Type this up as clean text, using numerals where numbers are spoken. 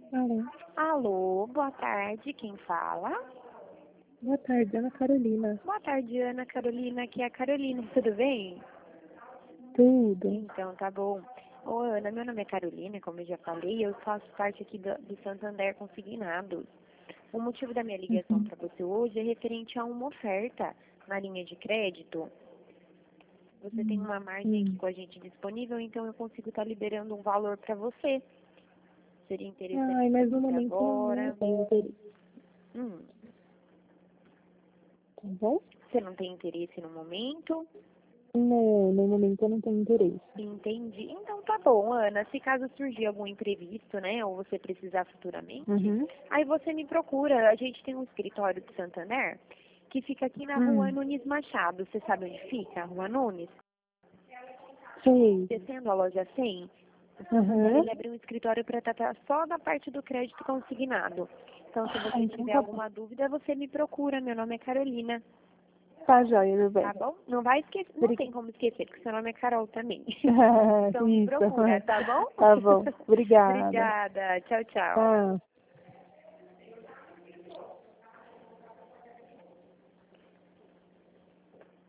Alô. Alô, boa tarde, quem fala? Boa tarde, Ana Carolina. Boa tarde, Ana Carolina, aqui é a Carolina, tudo bem? Tudo. Então, tá bom. Ô, Ana, meu nome é Carolina, como eu já falei, eu faço parte aqui do Santander Consignados. O motivo da minha ligação Uhum. para você hoje é referente a uma oferta na linha de crédito. Você tem uma margem aqui Sim. com a gente disponível, então eu consigo estar liberando um valor para você. Seria interessante Ai, para mas no você momento eu não agora. tenho interesse, Hum, tá bom? você não tem interesse no momento? Não, no momento eu não tenho interesse. Entendi. Então tá bom, Ana. Se caso surgir algum imprevisto, né, ou você precisar futuramente, Uhum. aí você me procura. A gente tem um escritório de Santander que fica aqui na rua Hum. Nunes Machado. Você sabe onde fica a rua Nunes? Sei. Descendo a loja 100, o Santander Uhum. ele abriu um escritório para tratar só da parte do crédito consignado. Então, se Ah, você então tiver tá bom. alguma dúvida, você me procura. Meu nome é Carolina. Tá joia, meu bem. Tá bom? Não vai esquecer, não tem como esquecer, porque seu nome é Carol também. Então me Isso. procura, tá bom? Tá bom. Obrigada. Obrigada. Tchau, tchau. Tchau.